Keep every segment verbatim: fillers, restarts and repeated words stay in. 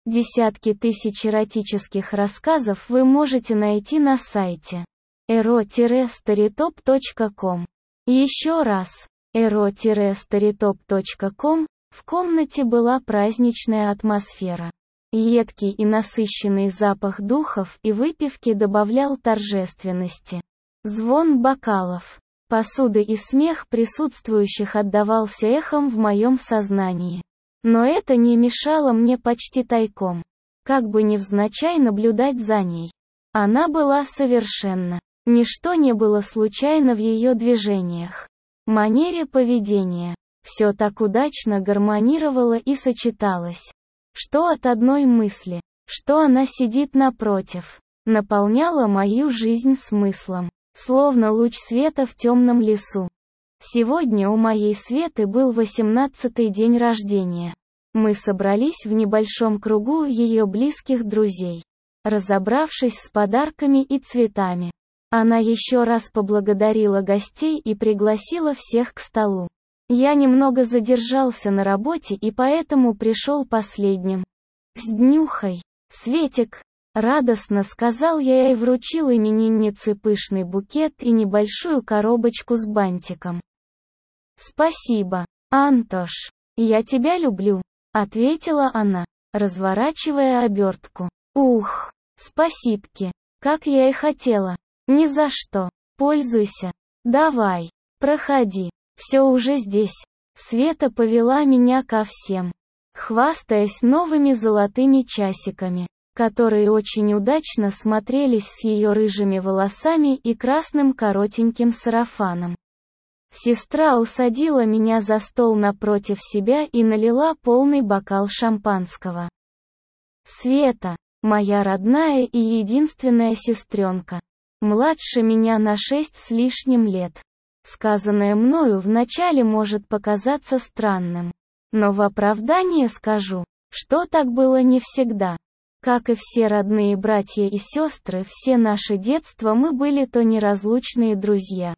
Десятки тысяч эротических рассказов вы можете найти на сайте эро старитоп точка ком. Еще раз, эро старитоп точка ком. В комнате была праздничная атмосфера. Едкий и насыщенный запах духов и выпивки добавлял торжественности. Звон бокалов, посуды и смех присутствующих отдавался эхом в моем сознании. Но это не мешало мне почти тайком, как бы невзначай наблюдать за ней. Она была совершенна. Ничто не было случайно в ее движениях, манере поведения. Все так удачно гармонировало и сочеталось, что от одной мысли, что она сидит напротив, наполняло мою жизнь смыслом, словно луч света в темном лесу. Сегодня у моей Светы был восемнадцатый день рождения. Мы собрались в небольшом кругу ее близких друзей. Разобравшись с подарками и цветами, она еще раз поблагодарила гостей и пригласила всех к столу. Я немного задержался на работе и поэтому пришел последним. «С днюхой, Светик!» — радостно сказал я и вручил имениннице пышный букет и небольшую коробочку с бантиком. «Спасибо, Антош, я тебя люблю», — ответила она, разворачивая обертку. «Ух, спасибки, как я и хотела. Ни за что, пользуйся. Давай, проходи. Все уже здесь». Света повела меня ко всем, хвастаясь новыми золотыми часиками, которые очень удачно смотрелись с ее рыжими волосами и красным коротеньким сарафаном. Сестра усадила меня за стол напротив себя и налила полный бокал шампанского. Света, моя родная и единственная сестренка, младше меня на шесть с лишним лет. Сказанное мною вначале может показаться странным, но в оправдание скажу, что так было не всегда. Как и все родные братья и сестры, все наше детство мы были то неразлучные друзья,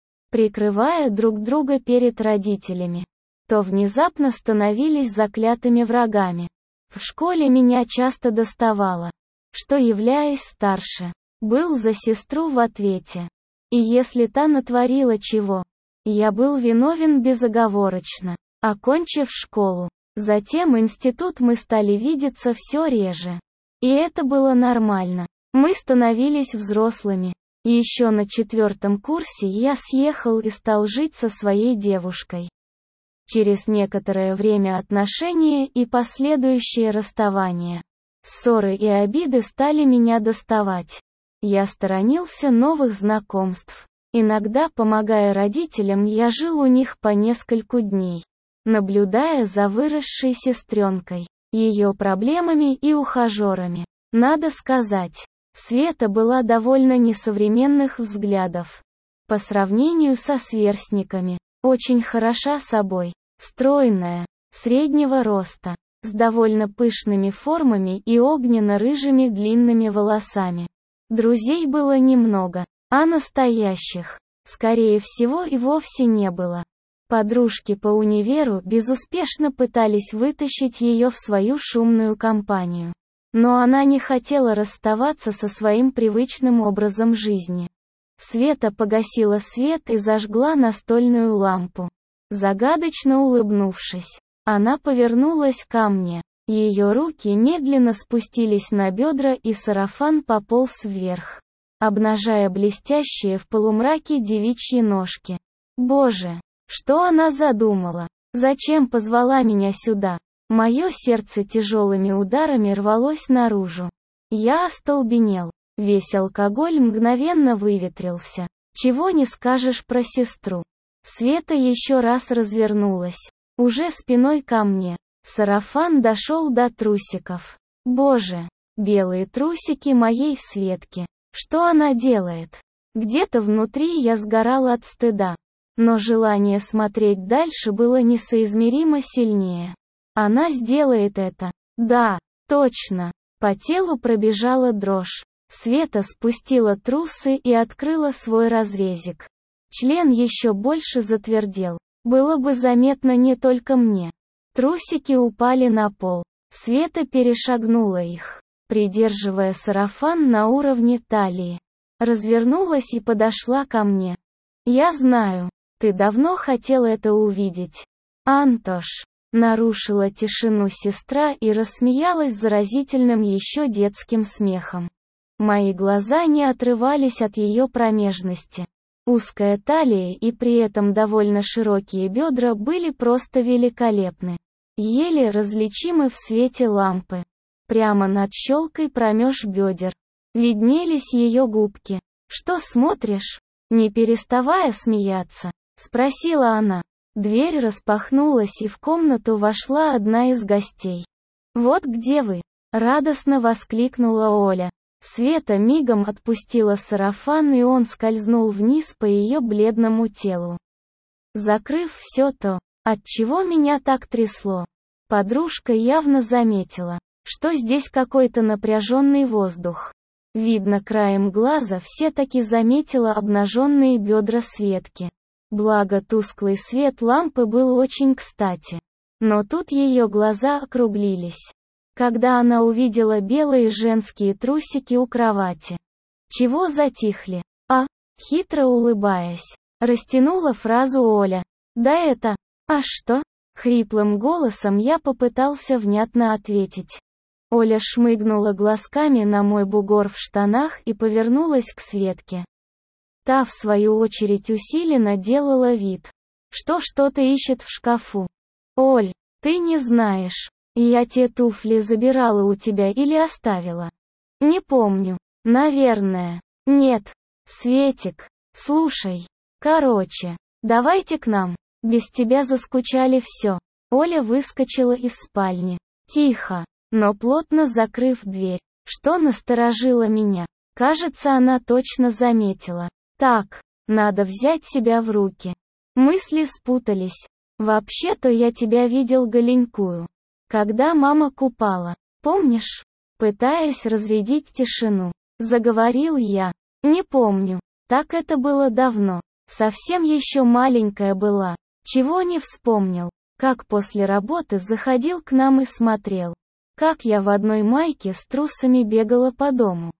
прикрывая друг друга перед родителями, то внезапно становились заклятыми врагами. В школе меня часто доставало, что, являясь старше, был за сестру в ответе. И если та натворила чего, я был виновен безоговорочно. Окончив школу, затем институт, мы стали видеться все реже. И это было нормально. Мы становились взрослыми. И еще на четвертом курсе я съехал и стал жить со своей девушкой. Через некоторое время отношения и последующее расставание, ссоры и обиды стали меня доставать. Я сторонился новых знакомств. Иногда, помогая родителям, я жил у них по нескольку дней, наблюдая за выросшей сестренкой, ее проблемами и ухажерами. Надо сказать, Света была довольно несовременных взглядов. По сравнению со сверстниками, очень хороша собой, стройная, среднего роста, с довольно пышными формами и огненно-рыжими длинными волосами. Друзей было немного, а настоящих, скорее всего, и вовсе не было. Подружки по универу безуспешно пытались вытащить ее в свою шумную компанию. Но она не хотела расставаться со своим привычным образом жизни. Света погасила свет и зажгла настольную лампу. Загадочно улыбнувшись, она повернулась ко мне. Ее руки медленно спустились на бедра и сарафан пополз вверх, обнажая блестящие в полумраке девичьи ножки. Боже, что она задумала? Зачем позвала меня сюда? Мое сердце тяжелыми ударами рвалось наружу. Я остолбенел. Весь алкоголь мгновенно выветрился. Чего не скажешь про сестру. Света еще раз развернулась, уже спиной ко мне. Сарафан дошел до трусиков. Боже, белые трусики моей Светки. Что она делает? Где-то внутри я сгорал от стыда. Но желание смотреть дальше было несоизмеримо сильнее. Она сделает это. Да, точно. По телу пробежала дрожь. Света спустила трусы и открыла свой разрезик. Член еще больше затвердел. Было бы заметно не только мне. Трусики упали на пол. Света перешагнула их, придерживая сарафан на уровне талии. Развернулась и подошла ко мне. «Я знаю, ты давно хотел это увидеть. Антош», нарушила тишину сестра и рассмеялась заразительным еще детским смехом. Мои глаза не отрывались от ее промежности. Узкая талия и при этом довольно широкие бедра были просто великолепны. Еле различимы в свете лампы. Прямо над щелкой промеж бедер виднелись ее губки. «Что смотришь?» Не переставая смеяться, спросила она. Дверь распахнулась, и в комнату вошла одна из гостей. «Вот где вы!» — радостно воскликнула Оля. Света мигом отпустила сарафан, и он скользнул вниз по ее бледному телу, закрыв все то, от чего меня так трясло. Подружка явно заметила, что здесь какой-то напряженный воздух. Видно, краем глаза все-таки заметила обнаженные бедра Светки. Благо тусклый свет лампы был очень кстати. Но тут ее глаза округлились, когда она увидела белые женские трусики у кровати. «Чего затихли, а?» Хитро улыбаясь, растянула фразу Оля. «Да это... А что?» Хриплым голосом я попытался внятно ответить. Оля шмыгнула глазками на мой бугор в штанах и повернулась к Светке. Та, в свою очередь, усиленно делала вид, что что-то ищет в шкафу. «Оль, ты не знаешь, я те туфли забирала у тебя или оставила?» «Не помню. Наверное. Нет. Светик, слушай. Короче, давайте к нам. Без тебя заскучали все». Оля выскочила из спальни. Тихо, но плотно закрыв дверь, что насторожило меня. Кажется, она точно заметила. Так, надо взять себя в руки. Мысли спутались. Вообще-то я тебя видел голенькую, когда мама купала. Помнишь? Пытаясь разрядить тишину, заговорил я. Не помню. Так это было давно. Совсем еще маленькая была. Чего не вспомнил. Как после работы заходил к нам и смотрел, как я в одной майке с трусами бегала по дому.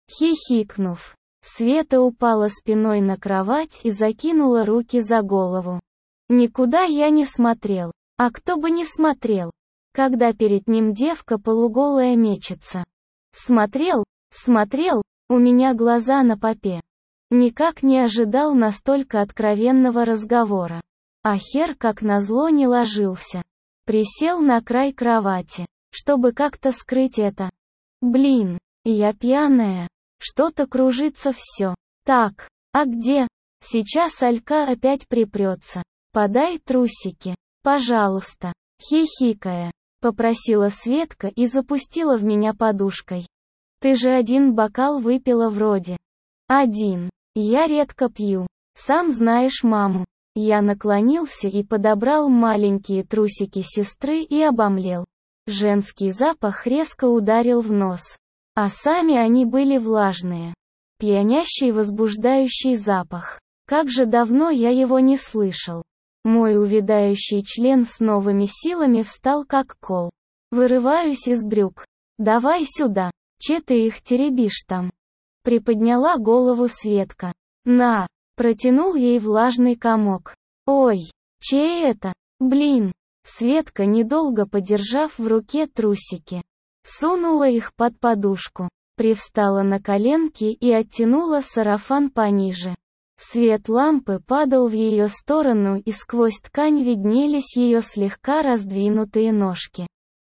Хихикнув, Света упала спиной на кровать и закинула руки за голову. Никуда я не смотрел. А кто бы не смотрел, когда перед ним девка полуголая мечется. Смотрел, смотрел, у меня глаза на попе. Никак не ожидал настолько откровенного разговора. А хер как назло не ложился. Присел на край кровати, чтобы как-то скрыть это. Блин, я пьяная. Что-то кружится все. Так, а где? Сейчас Алька опять припрется. Подай трусики, пожалуйста. Хихикая, попросила Светка и запустила в меня подушкой. Ты же один бокал выпила вроде. Один. Я редко пью. Сам знаешь маму. Я наклонился и подобрал маленькие трусики сестры и обомлел. Женский запах резко ударил в нос. А сами они были влажные. Пьянящий возбуждающий запах. Как же давно я его не слышал. Мой увядающий член с новыми силами встал как кол. Вырываюсь из брюк. «Давай сюда, че ты их теребишь там?» Приподняла голову Светка. «На!» Протянул ей влажный комок. «Ой, чей это? Блин!» Светка, недолго подержав в руке трусики, сунула их под подушку, привстала на коленки и оттянула сарафан пониже. Свет лампы падал в ее сторону, и сквозь ткань виднелись ее слегка раздвинутые ножки.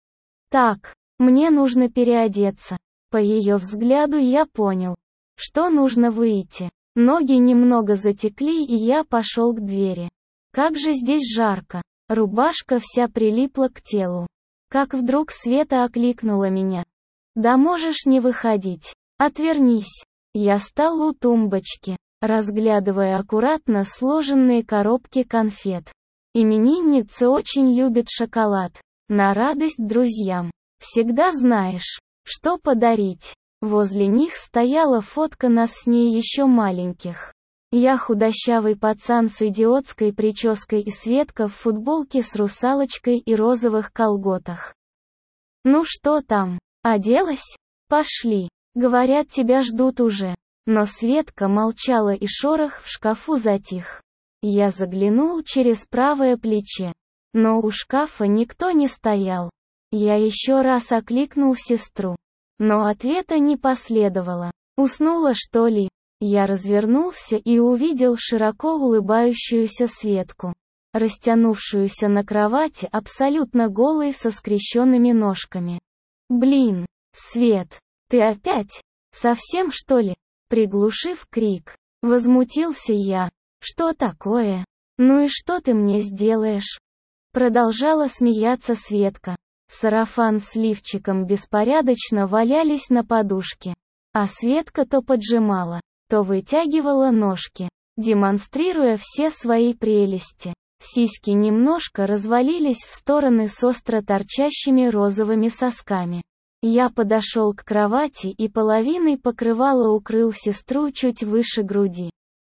«Так, мне нужно переодеться». По ее взгляду я понял, что нужно выйти. Ноги немного затекли, и я пошел к двери. Как же здесь жарко. Рубашка вся прилипла к телу. Как вдруг Света окликнула меня. «Да можешь не выходить. Отвернись». Я стал у тумбочки, разглядывая аккуратно сложенные коробки конфет. Именинница очень любит шоколад. На радость друзьям. Всегда знаешь, что подарить. Возле них стояла фотка нас с ней еще маленьких. Я худощавый пацан с идиотской прической и Светка в футболке с русалочкой и розовых колготах. Ну что там? Оделась? Пошли. Говорят, тебя ждут уже. Но Светка молчала, и шорох в шкафу затих. Я заглянул через правое плечо. Но у шкафа никто не стоял. Я еще раз окликнул сестру. Но ответа не последовало. Уснула, что ли? Я развернулся и увидел широко улыбающуюся Светку, растянувшуюся на кровати абсолютно голой со скрещенными ножками. «Блин, Свет, ты опять? Совсем, что ли?» Приглушив крик, возмутился я. «Что такое? Ну и что ты мне сделаешь?» Продолжала смеяться Светка. Сарафан с лифчиком беспорядочно валялись на подушке. А Светка то поджимала, то вытягивала ножки, демонстрируя все свои прелести. Сиськи немножко развалились в стороны с остро торчащими розовыми сосками. Я подошел к кровати и половиной покрывала укрыл сестру чуть выше груди.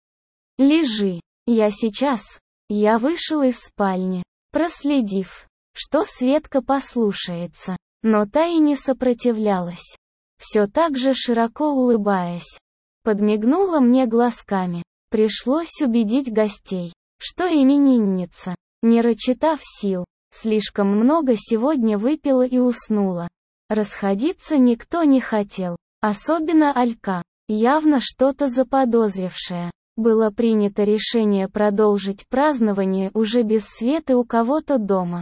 «Лежи, я сейчас». Я вышел из спальни, проследив, что Светка послушается, но та и не сопротивлялась. Все так же широко улыбаясь, подмигнула мне глазками. Пришлось убедить гостей, что именинница, не рассчитав сил, слишком много сегодня выпила и уснула. Расходиться никто не хотел, особенно Алька, явно что-то заподозрившая. Было принято решение продолжить празднование уже без Светы у кого-то дома.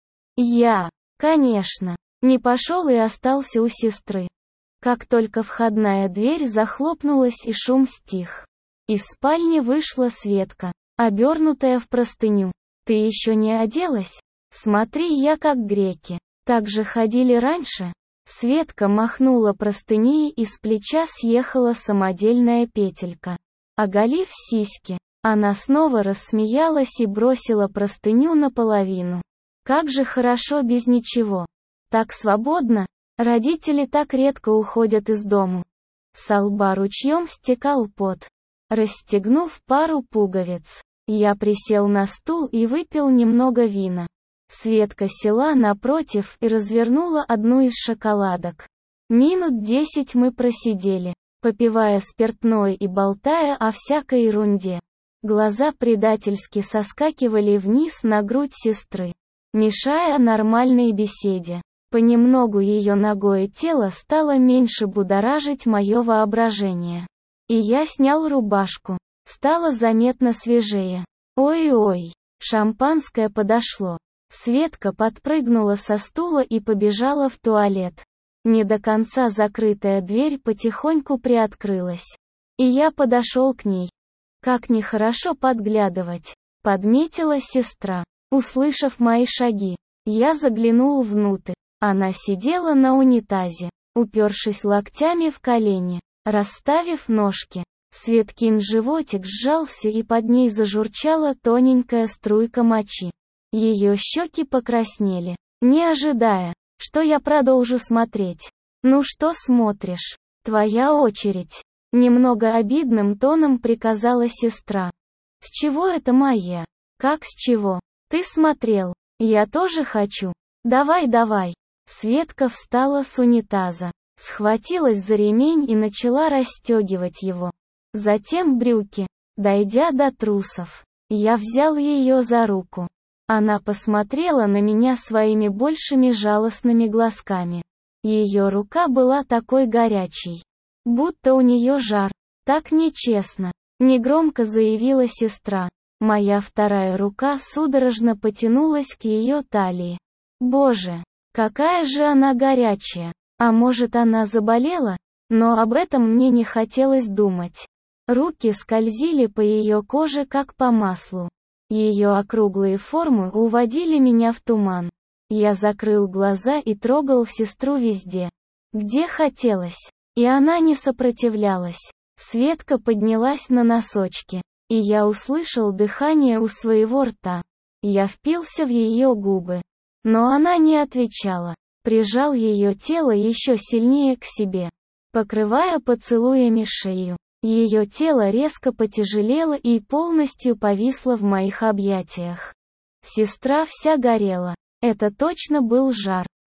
Я, конечно, не пошел и остался у сестры. Как только входная дверь захлопнулась и шум стих, из спальни вышла Светка, обернутая в простыню. «Ты еще не оделась? Смотри, я как греки. Так же ходили раньше?» Светка махнула простыней, и с плеча съехала самодельная петелька. Оголив сиськи, она снова рассмеялась и бросила простыню наполовину. «Как же хорошо без ничего. Так свободно. Родители так редко уходят из дому». Со лба ручьем стекал пот. Расстегнув пару пуговиц, я присел на стул и выпил немного вина. Светка села напротив и развернула одну из шоколадок. Минут десять мы просидели, попивая спиртное и болтая о всякой ерунде. Глаза предательски соскакивали вниз на грудь сестры, мешая нормальной беседе. Понемногу ее нагое тело стало меньше будоражить мое воображение. И я снял рубашку. Стало заметно свежее. Ой-ой, шампанское подошло. Светка подпрыгнула со стула и побежала в туалет. Не до конца закрытая дверь потихоньку приоткрылась. И я подошел к ней. Как нехорошо подглядывать, подметила сестра. Услышав мои шаги, я заглянул внутрь. Она сидела на унитазе, упершись локтями в колени, расставив ножки. Светкин животик сжался, и под ней зажурчала тоненькая струйка мочи. Ее щеки покраснели, не ожидая, что я продолжу смотреть. «Ну что смотришь? Твоя очередь», — немного обидным тоном приказала сестра. «С чего это моя? Как с чего? Ты смотрел. Я тоже хочу. Давай-давай». Светка встала с унитаза, схватилась за ремень и начала расстегивать его. Затем брюки. Дойдя до трусов, я взял ее за руку. Она посмотрела на меня своими большими жалостными глазками. Ее рука была такой горячей, будто у нее жар. Так нечестно, негромко заявила сестра. Моя вторая рука судорожно потянулась к ее талии. Боже, какая же она горячая! А может, она заболела? Но об этом мне не хотелось думать. Руки скользили по ее коже как по маслу. Ее округлые формы уводили меня в туман. Я закрыл глаза и трогал сестру везде, где хотелось. И она не сопротивлялась. Светка поднялась на носочки, и я услышал дыхание у своего рта. Я впился в ее губы. Но она не отвечала. Прижал ее тело еще сильнее к себе, покрывая поцелуями шею. Ее тело резко потяжелело и полностью повисло в моих объятиях. Сестра вся горела. Это точно был жар.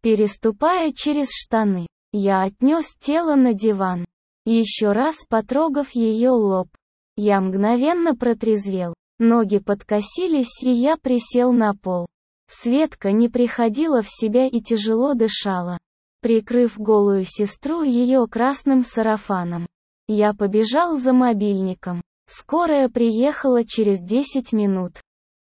Переступая через штаны, я отнес тело на диван. Еще раз потрогав ее лоб, я мгновенно протрезвел. Ноги подкосились, и я присел на пол. Светка не приходила в себя и тяжело дышала, прикрыв голую сестру ее красным сарафаном. Я побежал за мобильником. Скорая приехала через десять минут.